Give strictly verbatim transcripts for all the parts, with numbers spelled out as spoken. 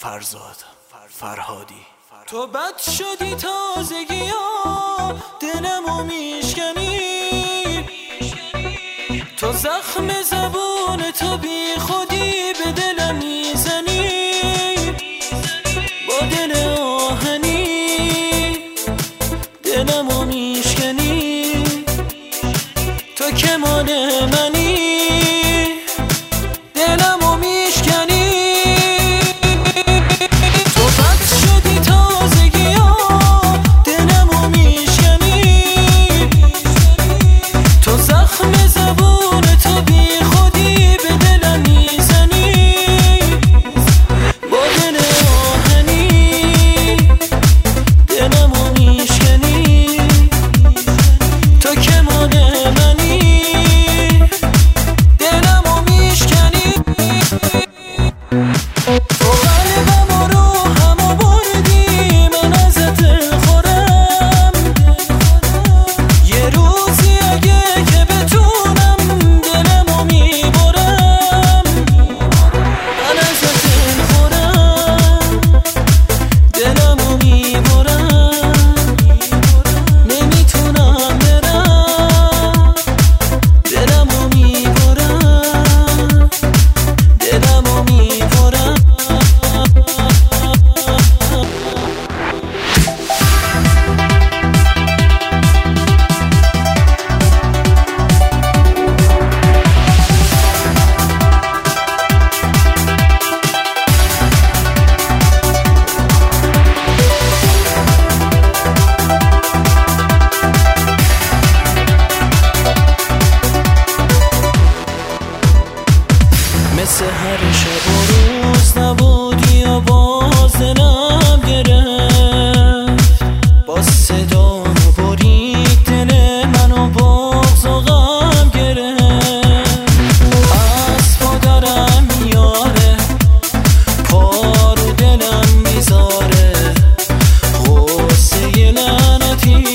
فرزاد فرهادی. تو بد شدی تازگی ها دلمو میشکنی، تو زخم زبون تو بی خودی به دلم میزنی، با دل آهنی دلمو میشکنی، تو که مال منی دلمو میشکنی. تو بد شدی تازگی ها دلمو میشکنی، تو زخم زبون تو بی خودی به دلم میزنی، با دل آهنی دلمو میشکنی، تو که مال منی دلمو میشکنی. تو قلبم رو همو بردی من ازت دلخورم، یه روزی اگه که بتونم دلمو میبرم، من ازت دلخورم دلمو میبرم، نمیتونم برم دلمو میبرم دلمو میبرم. مثل هر شب و روز نبودی و باز دلم گرفت، با صدا و برید دل منو باز و غم گرفت، از پادرم میاره پا رو دلم میذاره غصه لعنتی،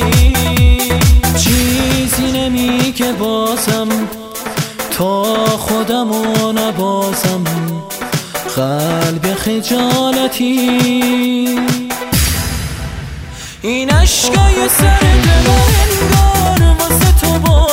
چیزی نمیگه بازم تا خودمو نبازم، قلب خجالتی این عشقای سر دل انگار واسه تو با